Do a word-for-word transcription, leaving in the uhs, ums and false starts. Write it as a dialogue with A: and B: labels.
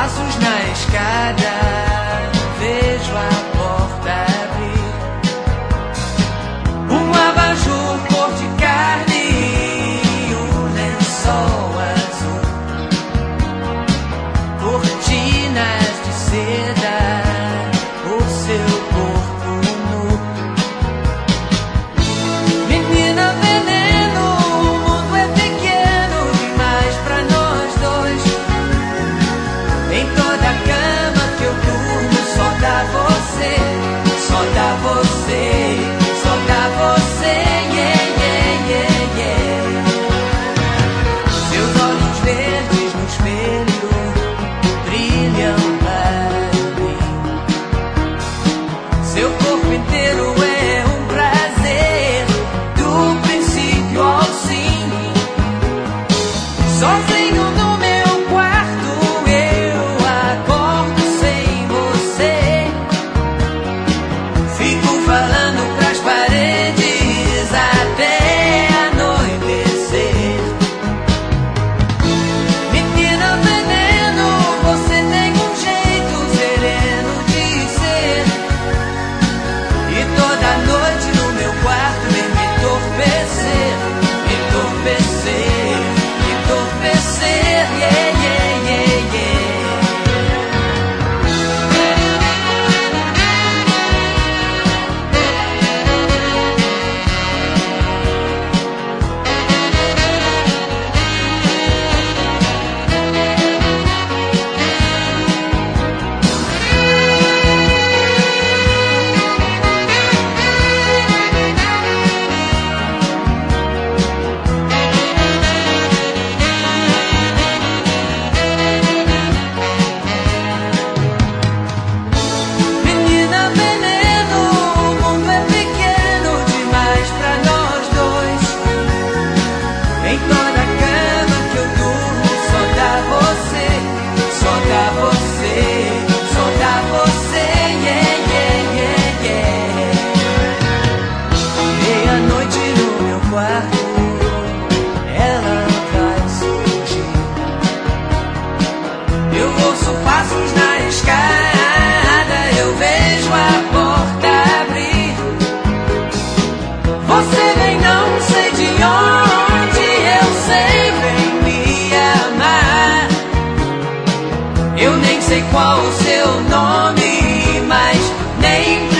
A: passos na escada, vejo a porta abrir. Um abajur cor de carne e um lençol azul, cortinas de seda, o seu corpo nu. Menina veneno, o mundo é pequeno demais pra nós dois. Em toda a cama que eu durmo só dá você, só dá você, só dá você, yeah, yeah, yeah, yeah. Seus olhos verdes no espelho brilham para mim. Seu corpo inteiro é um prazer, do princípio ao fim. Sozinho no meu quarto eu acordo sem você. Fico falando pras paredes até anoitecer. Menina veneno, você tem um jeito sereno de ser. E toda noite no meu quarto vem me entorpecer, me entorpecer, me entorpecer, yeah, yeah, yeah, yeah. Menina veneno, o mundo é pequeno demais pra nós dois. Em toda a cama que eu durmo só dá você, só dá você, só dá você, yeah, yeah, yeah, yeah. Meia-noite no meu quarto, ela vai surgir. Eu ouço passos na escada, eu vejo a porta abrir. Você vem não sei de onde, eu sei, vem me amar. Eu nem sei qual o seu nome, mas nem